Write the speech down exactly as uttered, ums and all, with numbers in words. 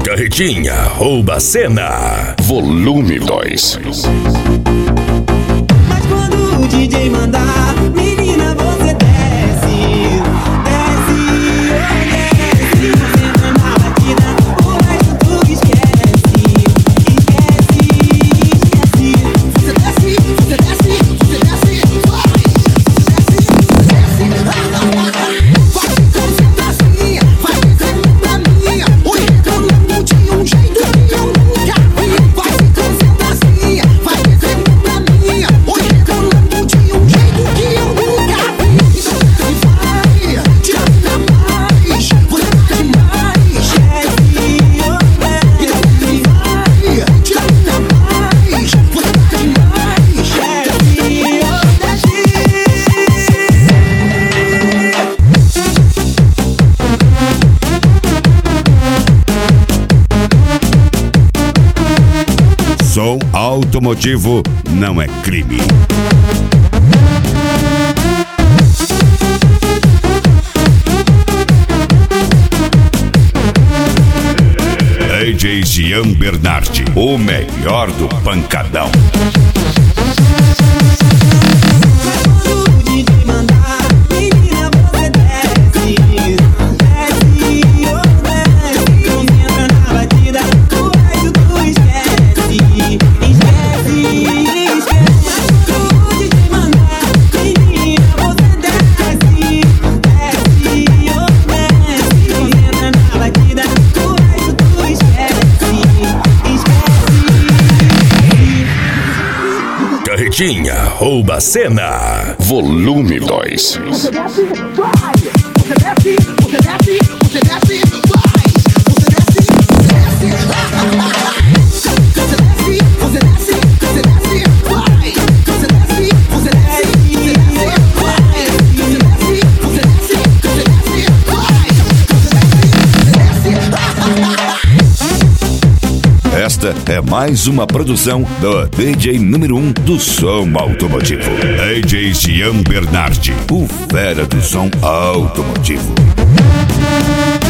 Carretinha rouba a cena. Volume dois. Mas quando o D J mandar, menina, você desce, desce, desce. Você entra na batida, o resto tu esquece, esquece, esquece. Você desce, você desce, você desce, vai. Desce, desce, vai ficando sentacinha, vai ficando pra minha. Oi, reclamando de um jeito que eu nunca vi. Vai ficando sentacinha, vai ficando pra minha. Oi, reclamando de um jeito que eu nunca vi. Então vai, tira ainda mais, você tá demais. Desce, oh, desce. Então vai, tira ainda mais, você tá demais. Desce, Som automotivo não é crime. D J Jean Bernardi, o melhor do pancadão. quando o D J mandar, menina, você desce, desce, oh, desce. Você entra na batida, o resto tu esquece, esquece, esquece. Quando o D J mandar, menina, você desce, desce, oh, desce. Você entra na batida, o resto tu esquece, esquece. Carretinha rouba a cena. Volume dois. Você desce, vai. Você desce, você desce, você desce, vai. Você desce, desce. Você desce, você desce, você desce, vai. Você desce, você desce, você desce, vai. Você desce, você desce, você desce, vai. Você desce, Esta é mais uma produção do D J número um do som automotivo. D J Jean Bernardi, o fera do som automotivo.